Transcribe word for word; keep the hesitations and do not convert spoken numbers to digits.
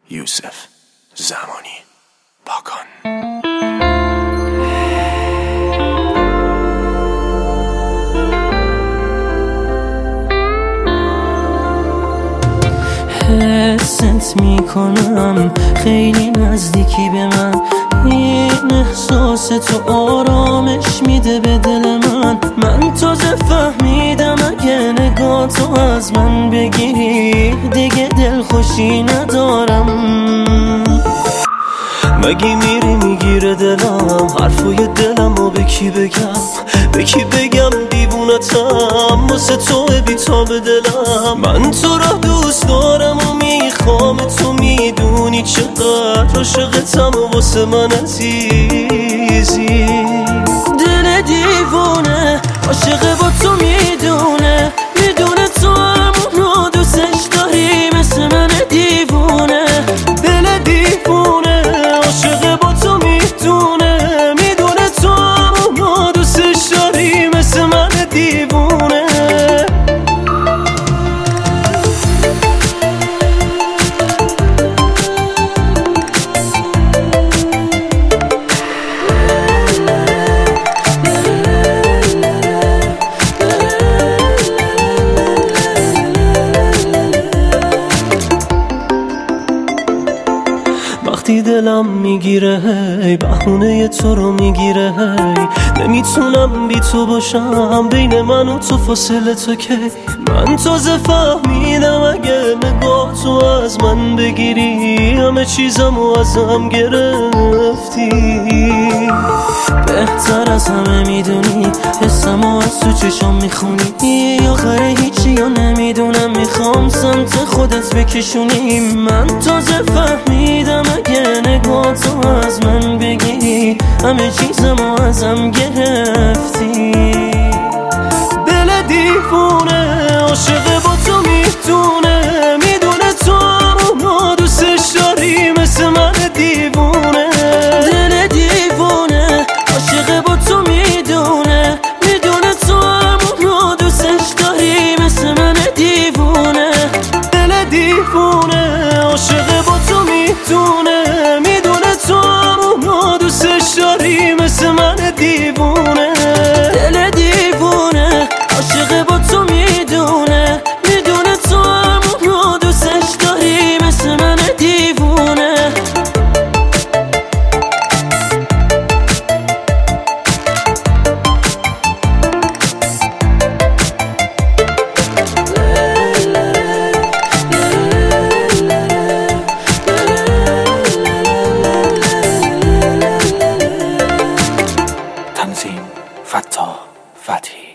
یوسف زمانی پاکان. حست میکنم خیلی نزدیکی به من، این احساس تو آرامش میده به دل من. من تازه فهمیدم اگه نگاه تو از من بگیری دیگه دلخوشی ندارم. مگی میری میگیره دلم حرفای دلم و به کی بگم، به کی بگم دیوونتم واسه تو بی‌تاب دلم. من تو را دوست دارم و میخوام، تو میدونی چقدر عاشقتم و واسه من عزیزی. دل دیوونه عاشق با تو میدونه، میدونه تو همونو دوستش داری مثل من دیوونه. دل دیوونه عاشق با تو میدونه، میدونه تو همونو دوستش داری مثل من دیوونه. وقتی دلم میگیره هی بهونه تو رو میگیره هی، نمیتونم بی تو باشم، بین من و تو فاصله تو کی. من تازه فهمیدم اگه نگاه تو از من بگیری همه چیزمو ازم گرفتی. بهتر از همه میدونی حسمو از تو چشام میخونی، آخر هیچی یا نمیدونم میخوام سمت خودت بکشونی. من تازه فهمیدم اگه نگاه تو از من بگیری همه چیزمو ازم گرفتی. دل دیوونه عاشق با تو میدونه، میدونه تو همونو دوستش داری مثل من دیوونه. دل دیوونه عاشق با تو میدونه، میدونه تو همونو دوستش داری مثل من دیوونه. دل دیوونه عاشق با تو میدونه، میدونه تو همونو دوستش داری مثل من دیوونه. دل دیوونه عاشق با تو میدونه، میدونه تو همونو دوستش داری مثل من دیوونه. تنظیم: فتاح فتحی.